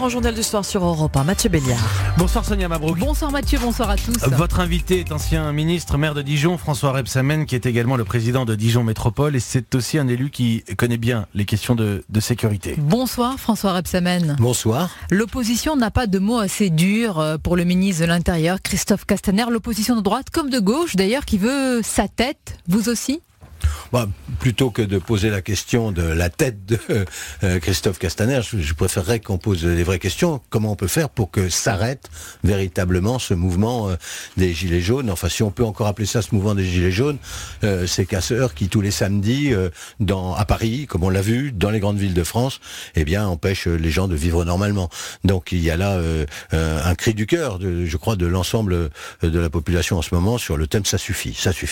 grand journal du soir sur Europe 1. Mathieu Béliard. Bonsoir Sonia Mabrouk. Bonsoir Mathieu, bonsoir à tous. Votre invité est ancien ministre, maire de Dijon, François Rebsamen, qui est également le président de Dijon Métropole, et c'est aussi un élu qui connaît bien les questions de sécurité. Bonsoir François Rebsamen. Bonsoir. L'opposition n'a pas de mots assez durs pour le ministre de l'Intérieur, Christophe Castaner. L'opposition de droite comme de gauche d'ailleurs, qui veut sa tête. Vous aussi ? Plutôt que de poser la question de la tête de Christophe Castaner, je préférerais qu'on pose les vraies questions. Comment on peut faire pour que s'arrête véritablement ce mouvement des Gilets jaunes? Enfin, si on peut encore appeler ça ce mouvement des Gilets jaunes, ces casseurs qui tous les samedis, à Paris, comme on l'a vu, dans les grandes villes de France, empêchent les gens de vivre normalement. Donc il y a là un cri du cœur, je crois, de l'ensemble de la population en ce moment sur le thème « ça suffit ».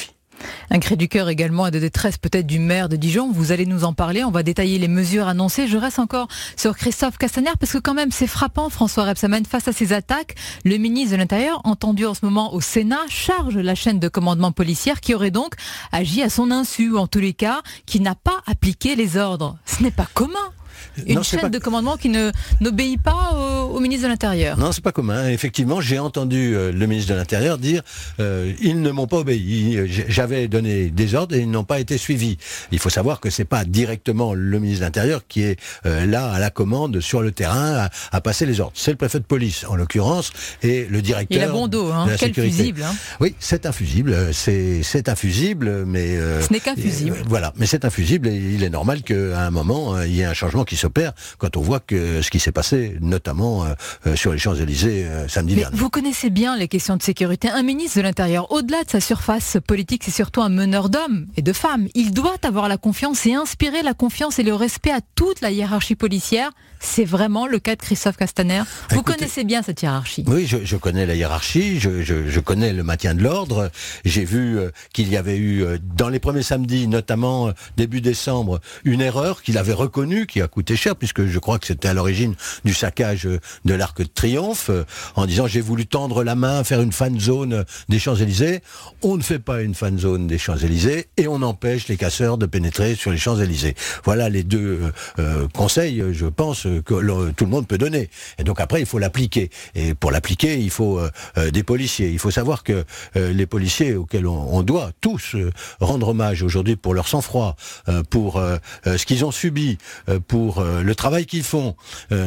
Un cri du cœur également et de détresse peut-être du maire de Dijon. Vous allez nous en parler, on va détailler les mesures annoncées. Je reste encore sur Christophe Castaner parce que quand même c'est frappant, François Rebsamen, face à ces attaques. Le ministre de l'Intérieur, entendu en ce moment au Sénat, charge la chaîne de commandement policière qui aurait donc agi à son insu, ou en tous les cas, qui n'a pas appliqué les ordres. Ce n'est pas commun. Une chaîne de commandement qui n'obéit pas au ministre de l'Intérieur. Non, c'est pas commun. Effectivement, j'ai entendu le ministre de l'Intérieur dire ils ne m'ont pas obéi. J'avais donné des ordres et ils n'ont pas été suivis. Il faut savoir que c'est pas directement le ministre de l'Intérieur qui est là à la commande sur le terrain à passer les ordres. C'est le préfet de police en l'occurrence et le directeur. Il a bon dos, de la quel sécurité. fusible. Oui, c'est un fusible. C'est un fusible, mais ce n'est qu'un fusible. Voilà, mais c'est un fusible et il est normal qu'à un moment il y ait un changement qui s'opère quand on voit que ce qui s'est passé, notamment sur les Champs-Élysées samedi dernier. Vous connaissez bien les questions de sécurité. Un ministre de l'Intérieur, au-delà de sa surface politique, c'est surtout un meneur d'hommes et de femmes. Il doit avoir la confiance et inspirer la confiance et le respect à toute la hiérarchie policière. C'est vraiment le cas de Christophe Castaner. Vous connaissez bien cette hiérarchie. Oui, je connais la hiérarchie, je connais le maintien de l'ordre. J'ai vu qu'il y avait eu, dans les premiers samedis, notamment début décembre, une erreur qu'il avait reconnue, qui a coûté cher, puisque je crois que c'était à l'origine du saccage de l'Arc de Triomphe, en disant j'ai voulu tendre la main, faire une fan zone des Champs-Élysées. On ne fait pas une fan zone des Champs-Élysées et on empêche les casseurs de pénétrer sur les Champs-Élysées. Voilà les deux conseils, je pense, que tout le monde peut donner. Et donc après, il faut l'appliquer. Et pour l'appliquer, il faut des policiers. Il faut savoir que les policiers auxquels on doit tous rendre hommage aujourd'hui pour leur sang-froid, pour ce qu'ils ont subi, pour le travail qu'ils font,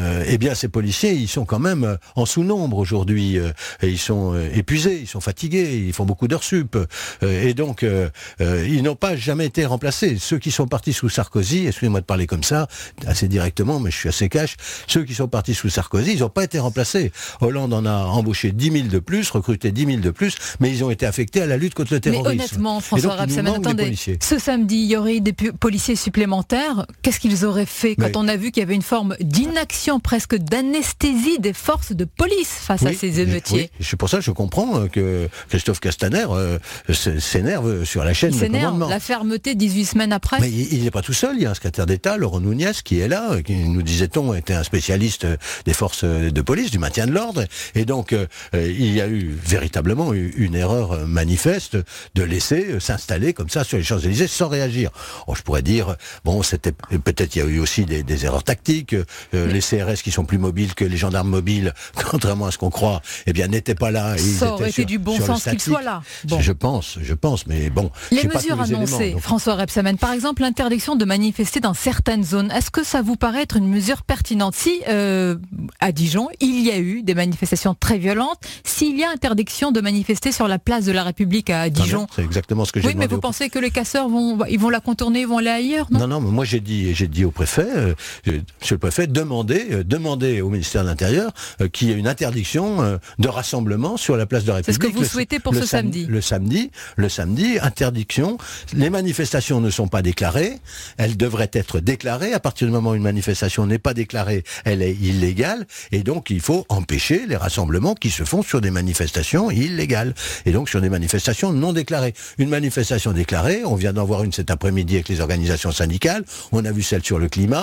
ces policiers, ils sont quand même en sous-nombre aujourd'hui. Ils sont épuisés, ils sont fatigués, ils font beaucoup d'heures sup. Et donc, ils n'ont pas jamais été remplacés. Ceux qui sont partis sous Sarkozy, excusez-moi de parler comme ça, assez directement, mais je suis assez cash, ceux qui sont partis sous Sarkozy, ils n'ont pas été remplacés. Hollande en a embauché 10 000 de plus, recruté 10 000 de plus, mais ils ont été affectés à la lutte contre le terrorisme. Mais honnêtement, François Rebsamen, attendez, ce samedi, il y aurait eu des policiers supplémentaires. Qu'est-ce qu'ils auraient fait quand on a vu qu'il y avait une forme d'inaction, presque d'anesthésie des forces de police face à ces émeutiers? Oui, c'est pour ça que je comprends que Christophe Castaner s'énerve sur la chaîne de commandement. La fermeté 18 semaines après. Mais il n'est pas tout seul, il y a un secrétaire d'État, Laurent Nunez, qui est là, qui nous disait-on était un spécialiste des forces de police, du maintien de l'ordre, et donc il y a eu véritablement une erreur manifeste de laisser s'installer comme ça sur les Champs-Élysées sans réagir. Je pourrais dire, c'était peut-être il y a eu aussi des erreurs tactiques, les CRS qui sont plus mobiles que les gendarmes mobiles, contrairement à ce qu'on croit, n'étaient pas là. Ça aurait été du bon sens qu'ils soient là. Je pense, mais bon. Les mesures annoncées, François Rebsamen, par exemple l'interdiction de manifester dans certaines zones, est-ce que ça vous paraît être une mesure pertinente? Si à Dijon, il y a eu des manifestations très violentes, s'il y a interdiction de manifester sur la place de la République à Dijon... C'est exactement ce que j'ai demandé. Oui, mais vous pensez que les casseurs vont la contourner, ils vont aller ailleurs, non? Non, mais moi j'ai dit au préfet, monsieur le préfet, demandez au ministère de l'Intérieur qu'il y ait une interdiction de rassemblement sur la place de la République. C'est ce que vous souhaitez pour ce samedi? Le samedi, interdiction. Les manifestations ne sont pas déclarées, elles devraient être déclarées. À partir du moment où une manifestation n'est pas déclarée, elle est illégale, et donc il faut empêcher les rassemblements qui se font sur des manifestations illégales, et donc sur des manifestations non déclarées. Une manifestation déclarée, on vient d'en voir une cet après-midi avec les organisations syndicales, on a vu celle sur le climat,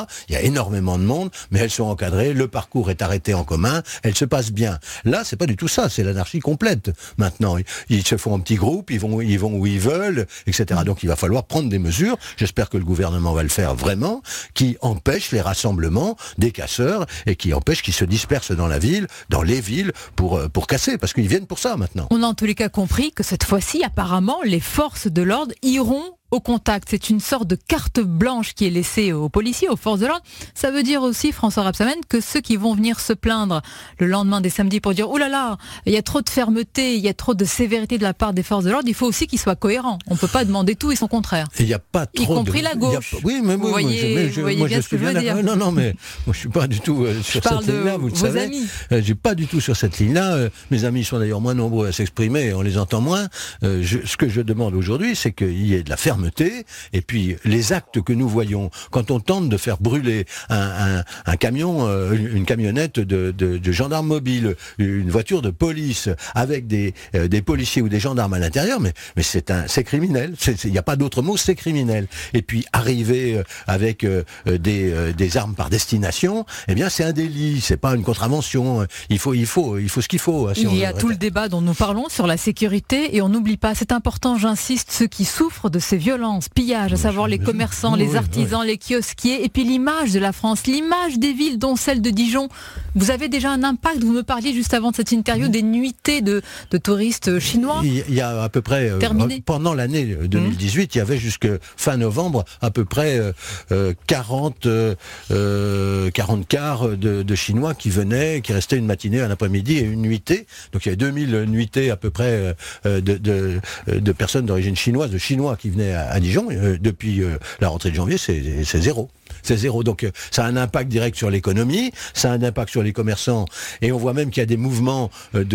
là, il y a énormément de monde, mais elles sont encadrées, le parcours est arrêté en commun, elles se passent bien. Là, c'est pas du tout ça, c'est l'anarchie complète. Maintenant, ils se font en petits groupes, ils vont où ils veulent, etc. Donc il va falloir prendre des mesures, j'espère que le gouvernement va le faire vraiment, qui empêchent les rassemblements des casseurs et qui empêchent qu'ils se dispersent dans la ville, dans les villes, pour casser, parce qu'ils viennent pour ça maintenant. On a en tous les cas compris que cette fois-ci, apparemment, les forces de l'ordre iront au contact. C'est une sorte de carte blanche qui est laissée aux policiers, aux forces de l'ordre. Ça veut dire aussi, François Rebsamen, que ceux qui vont venir se plaindre le lendemain des samedis pour dire « Oh là là, il y a trop de fermeté, il y a trop de sévérité de la part des forces de l'ordre », il faut aussi qu'ils soient cohérents. On ne peut pas demander tout et son contraire. Il n'y a pas trop y compris la gauche. Oui, mais vous voyez bien ce que je veux dire. Non, mais moi je suis pas du tout sur cette ligne-là, vous le savez. Amis. Je suis pas du tout sur cette ligne-là. Mes amis sont d'ailleurs moins nombreux à s'exprimer, on les entend moins. Ce que je demande aujourd'hui, c'est qu'il y ait de la fermeté. Et puis les actes que nous voyons, quand on tente de faire brûler un camion, une camionnette de gendarmes mobiles, une voiture de police avec des policiers ou des gendarmes à l'intérieur, mais c'est criminel. Il n'y a pas d'autre mot, c'est criminel. Et puis arriver avec des armes par destination, eh bien c'est un délit, c'est pas une contravention. Il faut ce qu'il faut. Il y a tout le débat dont nous parlons sur la sécurité et on n'oublie pas, c'est important, j'insiste, ceux qui souffrent de ces violences, pillages, à savoir les commerçants, les artisans, les kiosquiers, et puis l'image de la France, l'image des villes, dont celle de Dijon. Vous avez déjà un impact, vous me parliez juste avant de cette interview des nuitées de touristes chinois. Il y a à peu près, pendant l'année 2018, il y avait jusque fin novembre à peu près 40 cars de Chinois qui venaient, qui restaient une matinée, un après-midi et une nuitée. Donc il y avait 2000 nuitées à peu près de personnes d'origine chinoise, de Chinois qui venaient à Dijon. Depuis la rentrée de janvier, c'est zéro. C'est zéro. Donc ça a un impact direct sur l'économie, ça a un impact sur les commerçants. Et on voit même qu'il y a des mouvements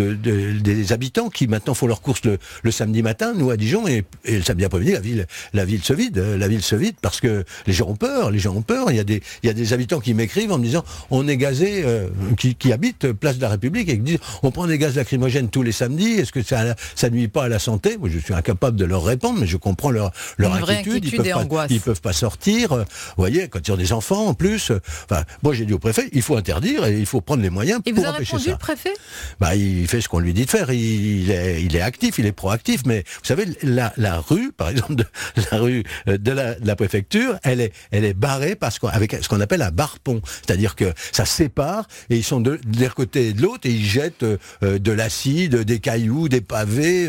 des habitants qui maintenant font leurs courses le samedi matin, nous à Dijon, et le samedi après-midi, la ville se vide parce que les gens ont peur. Il y a des habitants qui m'écrivent en me disant on est gazé, qui habitent place de la République et qui disent on prend des gaz lacrymogènes tous les samedis, est-ce que ça nuit pas à la santé? Moi je suis incapable de leur répondre, mais je comprends leur inquiétude. Ils peuvent pas sortir. Vous voyez, quand ils ont des enfants en plus. Moi j'ai dit au préfet, il faut interdire et il faut prendre les moyens pour empêcher ça. Et vous avez répondu, le préfet ? Il fait ce qu'on lui dit de faire. Il est actif, il est proactif. Mais vous savez, la rue, par exemple, la rue de la préfecture, elle est barrée avec ce qu'on appelle un bar-pont. C'est-à-dire que ça sépare et ils sont d'un côté et de l'autre et ils jettent de l'acide, des cailloux, des pavés,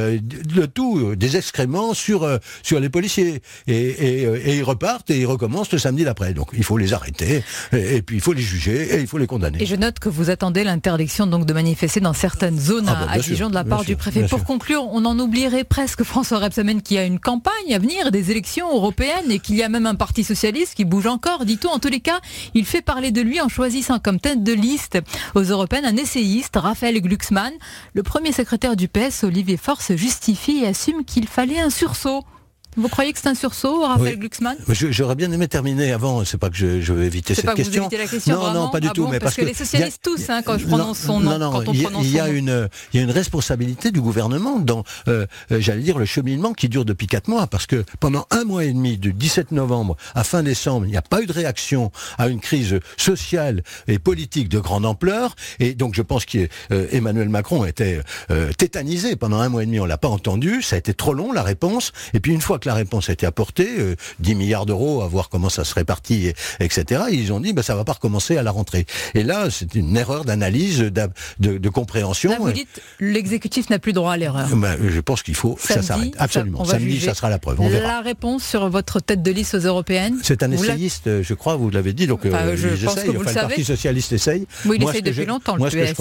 de tout, des excréments sur les policiers. Et ils repartent et ils recommencent le samedi d'après. Donc il faut les arrêter, et puis il faut les juger, et il faut les condamner. Et je note que vous attendez l'interdiction donc de manifester dans certaines zones à Dijon de la part du préfet. Pour conclure, on en oublierait presque, François Rebsamen, qu'il y a une campagne à venir, des élections européennes, et qu'il y a même un parti socialiste qui bouge encore, dit-on. En tous les cas, il fait parler de lui en choisissant comme tête de liste aux européennes un essayiste, Raphaël Glucksmann. Le premier secrétaire du PS, Olivier Faure, se justifie et assume qu'il fallait un sursaut. Vous croyez que c'est un sursaut, Raphaël Glucksmann ? J'aurais bien aimé terminer avant, c'est pas que je veux éviter cette question. C'est pas que vous évitez la question, non, pas du tout. Mais parce que les socialistes tous, quand je prononce son nom, il y a une responsabilité du gouvernement dans, j'allais dire, le cheminement qui dure depuis 4 mois, parce que pendant 1 mois et demi, du 17 novembre à fin décembre, il n'y a pas eu de réaction à une crise sociale et politique de grande ampleur, et donc je pense qu'Emmanuel Macron était tétanisé pendant 1 mois et demi, on l'a pas entendu, ça a été trop long la réponse, et puis une fois que la réponse a été apportée, 10 milliards d'euros, à voir comment ça se répartit, etc. Ils ont dit, ça va pas recommencer à la rentrée. Et là, c'est une erreur d'analyse, de compréhension. Là, vous dites, l'exécutif n'a plus droit à l'erreur. Je pense qu'il faut que ça s'arrête. Absolument. Samedi, ça sera la preuve. On verra. La réponse sur votre tête de liste aux européennes. C'est un essayiste, je crois, vous l'avez dit. Donc, je pense que vous le savez. Le Parti socialiste essaye. Oui, il essaye depuis longtemps, le PS.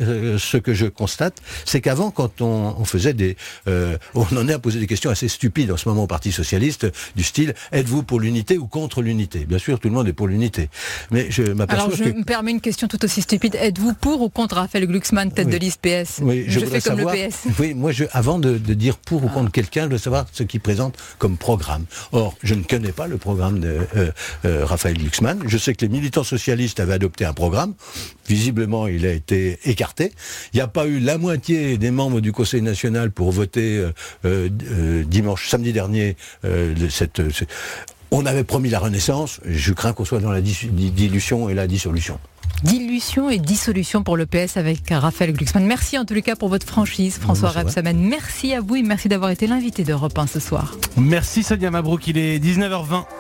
Ce que je constate, c'est qu'avant, quand on faisait on en est à poser des questions assez stupides en ce moment au Parti socialiste, du style êtes-vous pour l'unité ou contre l'unité? Bien sûr, tout le monde est pour l'unité. Mais je m'aperçois me permets une question tout aussi stupide. Êtes-vous pour ou contre Raphaël Glucksmann, tête de liste PS? Oui, je fais comme le PS. Oui, moi, avant de dire pour ou contre quelqu'un, je veux savoir ce qu'il présente comme programme. Or, je ne connais pas le programme de Raphaël Glucksmann. Je sais que les militants socialistes avaient adopté un programme. Visiblement, il a été écarté. Il n'y a pas eu la moitié des membres du Conseil national pour voter samedi dernier On avait promis la renaissance, je crains qu'on soit dans la dilution et la dissolution. Dilution et dissolution pour le PS avec Raphaël Glucksmann. Merci en tous les cas pour votre franchise, François Rebsamen. Merci à vous et merci d'avoir été l'invité d'Europe 1 ce soir. Merci Sonia Mabrouk, il est 19h20.